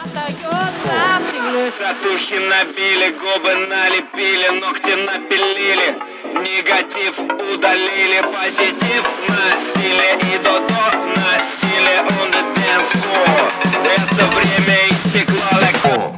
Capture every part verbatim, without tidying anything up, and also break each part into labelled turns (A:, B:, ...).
A: остается в стиле.
B: Татушки набили, губы налепили, ногти напилили, негатив удалили, позитив на стиле и до-до на стиле on the dance floor. Это время истекло легко.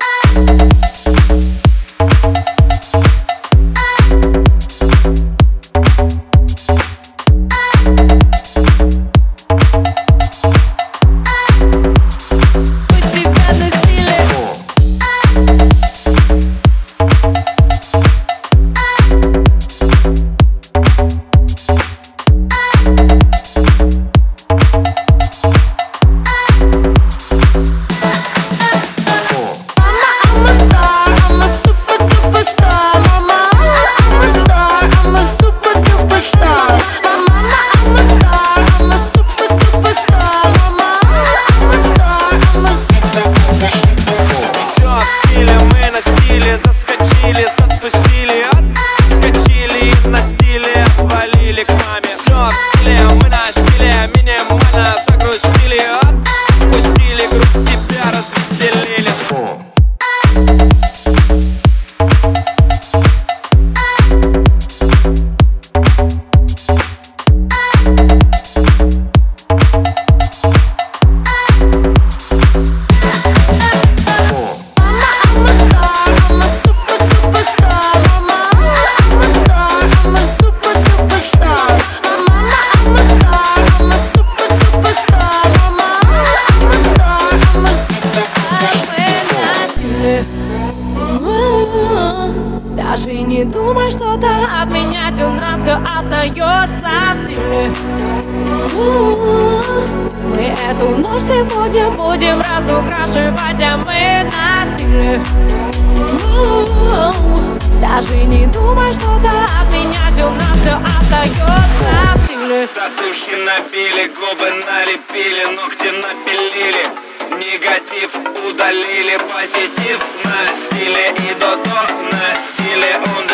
C: Заскочили, затусили, отскочили и на стиле отвалили к маме. Все в стиле, мы на стиле, минимально загрустили, отпустили грусть, себя развеселили.
A: Даже не думай что-то отменять, у нас все остается в силе. Мы эту ночь сегодня будем разукрашивать, а мы на стиле. Даже не думай что-то отменять, у нас все остается в силе.
B: Татушки набили, губы налепили, ногти напилили, негатив удалили, позитив на стиле и до-до на стиле on the